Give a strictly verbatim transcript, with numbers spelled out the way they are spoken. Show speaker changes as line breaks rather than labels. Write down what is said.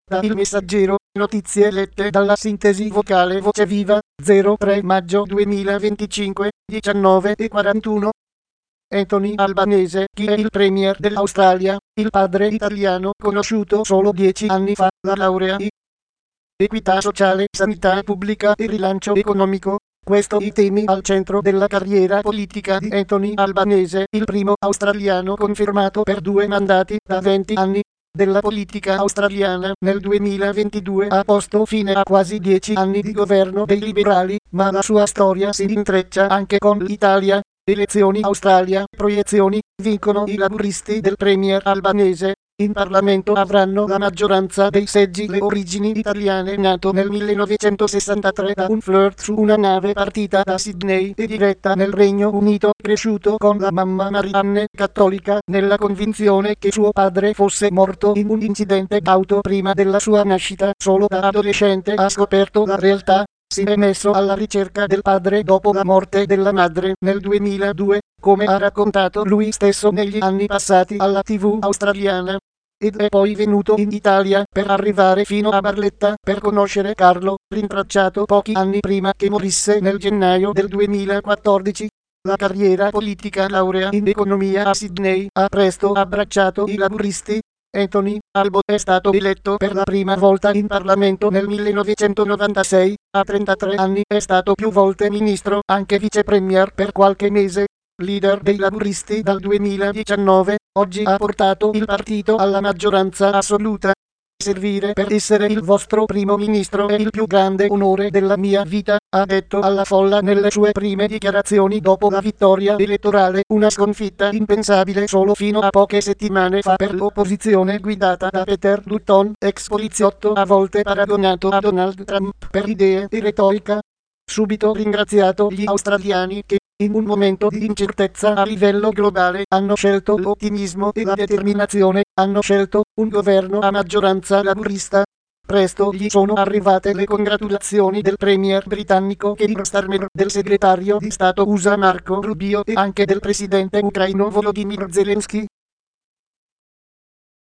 Da Il Messaggero, notizie lette dalla sintesi vocale Voce Viva, zero tre maggio duemilaventicinque, diciannove e quarantuno. Anthony Albanese, chi è il premier dell'Australia, il padre italiano conosciuto solo dieci anni fa, la laurea in equità sociale, sanità pubblica e rilancio economico. Questo i temi al centro della carriera politica di Anthony Albanese, il primo australiano confermato per due mandati da venti anni. Della politica australiana nel duemilaventidue ha posto fine a quasi dieci anni di governo dei liberali, ma la sua storia si intreccia anche con l'Italia. Elezioni Australia, proiezioni, vincono i laburisti del premier albanese. In Parlamento avranno la maggioranza dei seggi le origini italiane, nato nel millenovecentosessantatré da un flirt su una nave partita da Sydney e diretta nel Regno Unito, cresciuto con la mamma Marianne, cattolica, nella convinzione che suo padre fosse morto in un incidente d'auto prima della sua nascita. Solo da adolescente ha scoperto la realtà. Si è messo alla ricerca del padre dopo la morte della madre nel duemiladue, come ha raccontato lui stesso negli anni passati alla tivù australiana. Ed è poi venuto in Italia per arrivare fino a Barletta per conoscere Carlo, rintracciato pochi anni prima che morisse nel gennaio del duemilaquattordici. La carriera politica, laurea in economia a Sydney, ha presto abbracciato i laburisti. Anthony Albo è stato eletto per la prima volta in Parlamento nel millenovecentonovantasei, a trentatré anni è stato più volte ministro, anche vice premier per qualche mese. Leader dei laburisti dal duemiladiciannove, oggi ha portato il partito alla maggioranza assoluta. Servire per essere il vostro primo ministro è il più grande onore della mia vita, ha detto alla folla nelle sue prime dichiarazioni dopo la vittoria elettorale, una sconfitta impensabile solo fino a poche settimane fa per l'opposizione guidata da Peter Dutton, ex poliziotto a volte paragonato a Donald Trump per idee e retorica. Subito ringraziato gli australiani che, in un momento di incertezza a livello globale, hanno scelto l'ottimismo e la determinazione, hanno scelto un governo a maggioranza laburista. Presto gli sono arrivate le congratulazioni del premier britannico Keir Starmer, del segretario di Stato U S A Marco Rubio e anche del presidente ucraino Volodymyr Zelensky.